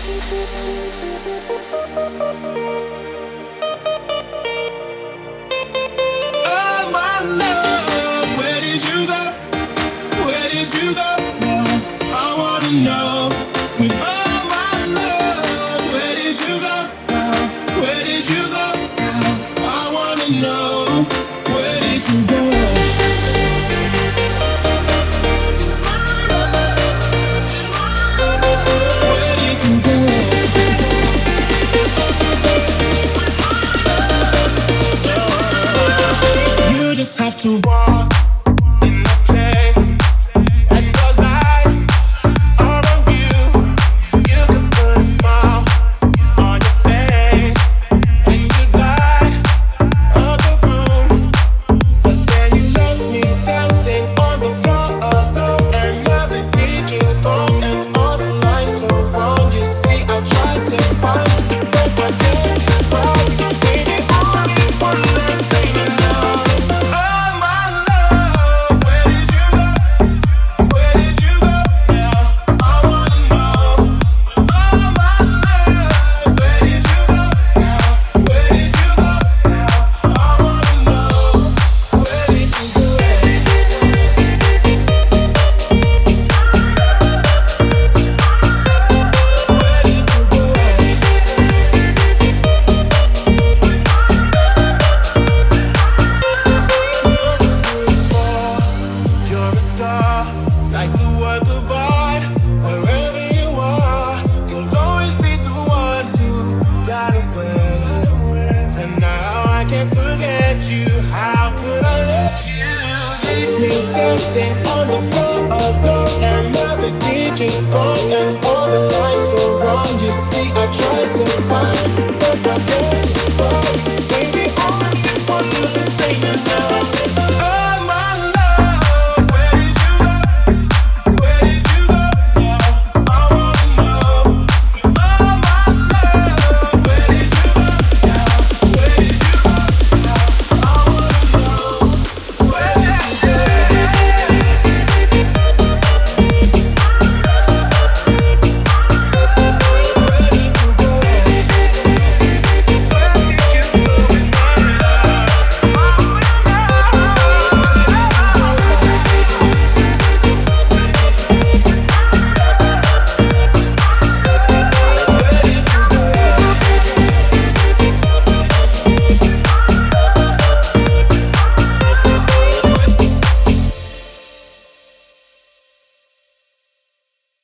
Oh my love, where did you go? Where did you go now? I wanna know. With all my love, where did you go now? Where did you go now? I wanna know. Where did you go? Where did you go? You just have to walk in the place, and your life around you. You can put a smile on your face, and you light up the room. But then you left me dancing on the floor alone, and now the DJ's gone, and all the lights are wrong. You see, I tried to find you, but my step is wrong. Baby, only one last thing to know. Oh my love, where did you go? Where did you go now? I wanna know. Oh my love, where did you go now? Where did you go now? I wanna know. Where did you go? You're a star, like the work of art. Wherever you are, you'll always be the one who got away. And now I can't forget you. How could I let you leave me dancing on the floor alone? And now the DJ's gone, and all the